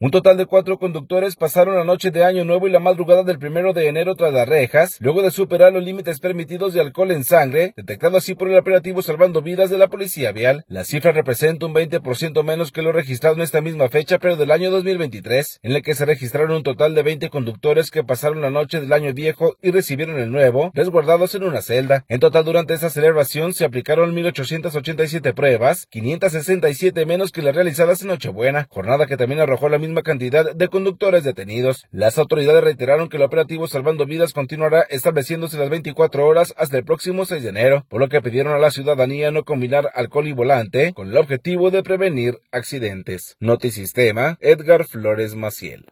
Un total de 4 conductores pasaron la noche de Año Nuevo y la madrugada del 1 de enero tras las rejas, luego de superar los límites permitidos de alcohol en sangre, detectado así por el operativo Salvando Vidas de la Policía Vial. La cifra representa un 20% menos que lo registrado en esta misma fecha, pero del año 2023, en el que se registraron un total de 20 conductores que pasaron la noche del año viejo y recibieron el nuevo, resguardados en una celda. En total, durante esta celebración se aplicaron 1,887 pruebas, 567 menos que las realizadas en Nochebuena, jornada que también arrojó la misma cantidad de conductores detenidos. Las autoridades reiteraron que el operativo Salvando Vidas continuará estableciéndose las 24 horas hasta el próximo 6 de enero, por lo que pidieron a la ciudadanía no combinar alcohol y volante con el objetivo de prevenir accidentes. Notisistema, Edgar Flores Maciel.